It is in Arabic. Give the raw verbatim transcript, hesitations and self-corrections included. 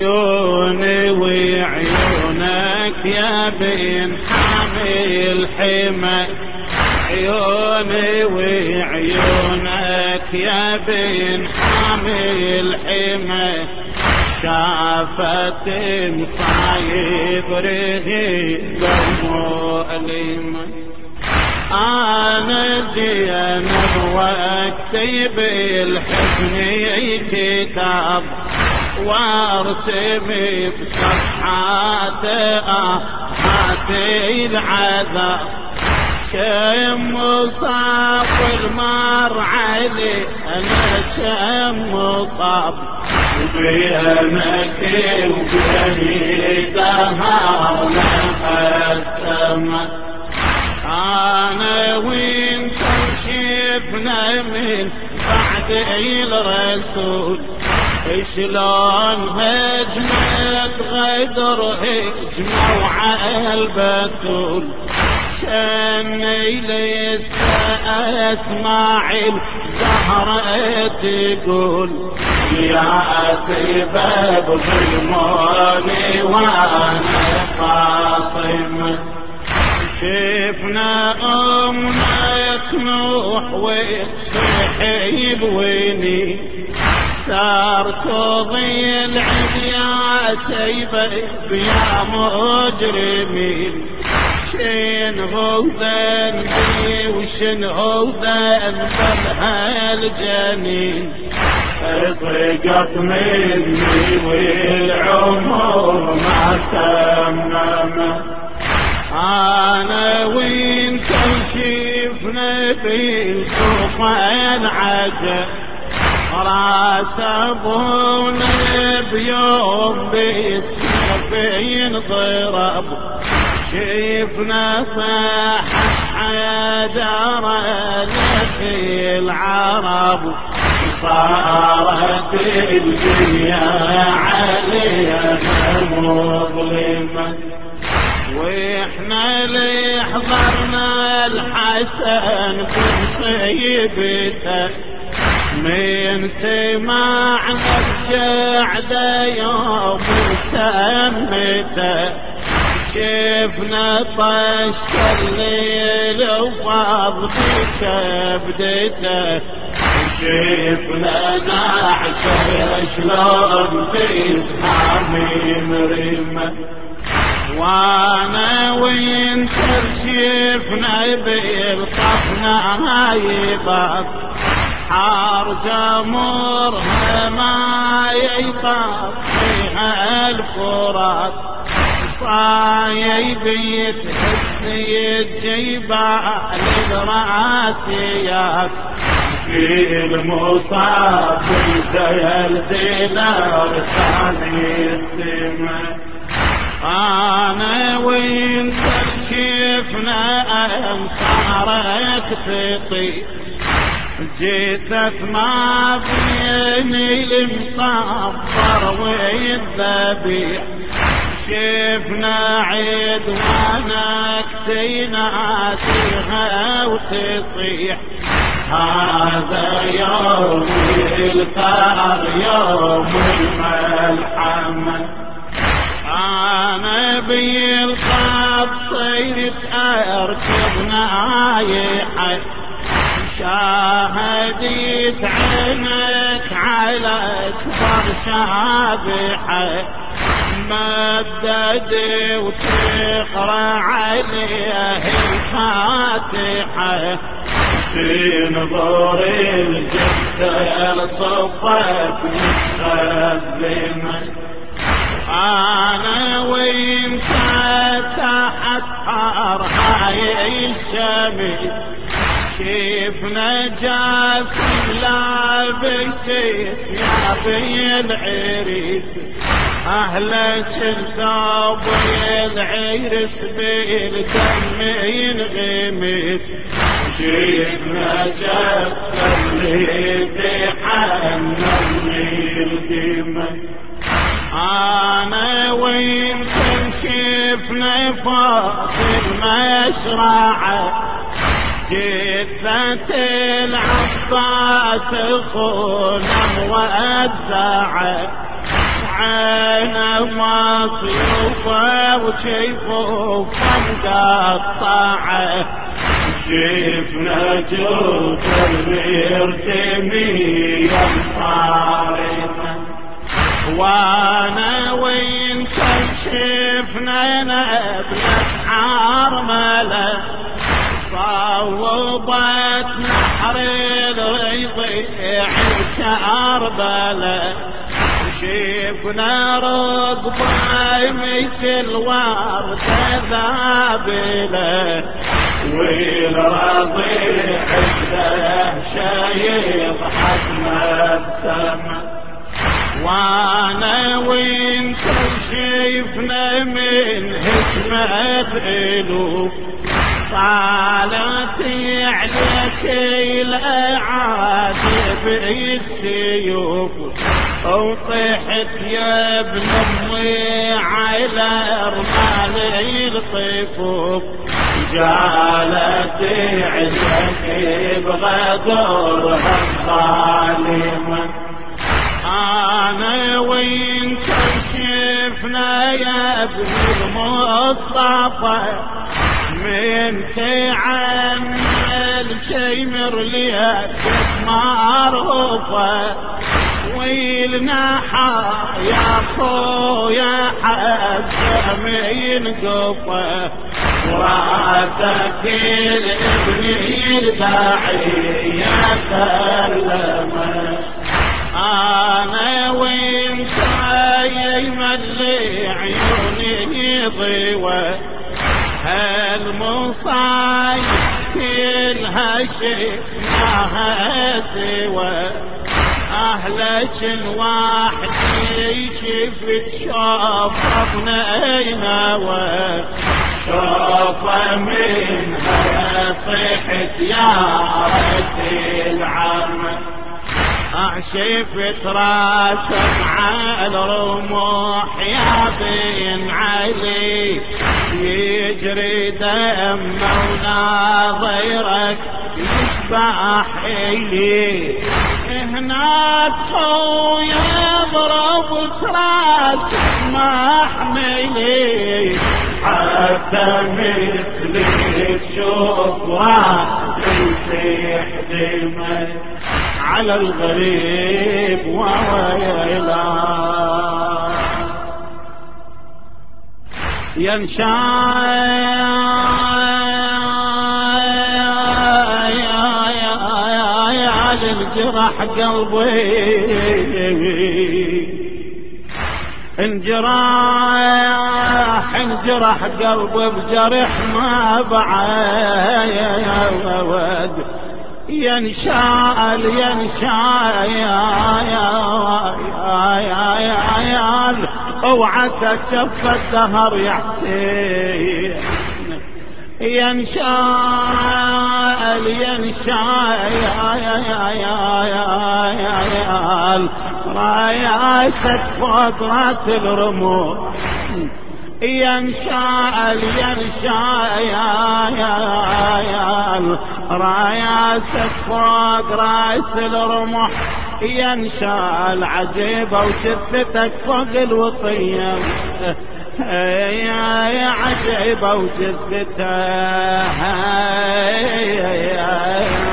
عيوني وعيونك يا بن حامي الحمى، عيوني وعيونك يا بن حامي الحمى، شافت مصايب رهيبة مؤلمة. أنا دين وقتي بالحزن كتاب، وارسم بصفحات آهاتي العذاب، كم مصاب المر علي أنا كم مصاب، وبينك وبيني دهر السما. أنا وانت شفنا من بعد الرسول، شلون هجمت غدر هجموا على البتول، شني لسه اسمع الزهرة تقول يا سبب ظلموني وانا فاطمة. شفنا امنا نوح وتصحي الويني، صار تضيل يا سيبك يا مجرمين، شنو ذنبي وشنو ذنب هالجنين، سقط مني والعمر ما تمم. أنا وانت شفنا بالسوق العجب، راس ابونا بيوم بالسيف ينضرب، شفنا صاح حيدر في العرب، صارت الدنيا عليها مظلمة. واحنا اللي حضرنا الحسن في مصيبته، من سمعنا الجعدة يوم سمته، شفنا طش الليل وفاض كبدته، شفنا نعشر شلون تسحامي مريمة. وانا وانت شفنا بالقفنا هايبات، حار جمرها ما يطاف فيها الفرات، صايب تحسي الجبال الراسيات، في المصاب زلزال ثاني السماء. أنا وانت شفنا أنصارك تطير، جيتك ما بيني المصبر والذبيح، شفنا عدوانك تناديها وتصيح، هذا يوم الثار يوم الملحمة. أنا بالخط صيرت أركب نايحة، شاهدت عينك على أكبر شابحة، مدد وتقرأ عليها الفاتحة، في نظر الجثة صفت متقدمة. أنا وانت تحت هاي الشمس، شفنا جاسم لابس يا بي العريس، أهلك الثوب العرس بالدم ينغمس، شفنا جاسم اللي تحنن القمة. أنا وانت شفنا فاصل مشرعة، جثة العباس خونا موزعة، عين صيوفه وشيفوفه مقطعه شفنا جوف المرتمي صارمه وانا وين كشفنا نبلة عرمله صوبت نحر الرضيع كربله شفنا رقبه مثل وردة ذابله والرضيع له شايب حجم السما وانا وين كشفنا من حكمة الوف طالتي عليك الاعادي بالسيوف وطحت يا ابن امي على رمالي الطفوف جالتي عليك بغدرها الظالمه انا وين كشفنا يا ابن المصطفى من تعمل شيمر ليك معروفه ويلنا يا خويا حق من قفه وراسك الابن الداعي يا سلمه انا وين يملي عيوني ضوى هالمصايب كلها شفناها سوى اهلك الواحد شفت شوفنا نوى شوف منها صيحت يا ريت العمى شفت راسك على الرموح يا بن علي يجري دم وناظرك يسبح إلي هناك خويا ضرب راسك محملي حتى مثلي تشوف راسي يسيح دمي على الغريب وويلا ينشا يا الجرح قلبي انجراح انجرح قلبي بجرح ما بعد ينشال ينشال يا يا يا يا يا اوعى تشف الدهر يحسين ينشال ينشال يا يا يا يا يا يا راياتك فوق راس الرموش ينشال ينشال يا يا يا راياتك فوق راس الرمح ينشال عجيبة وشفتك فوق الوطية يا عجيبة وشفتك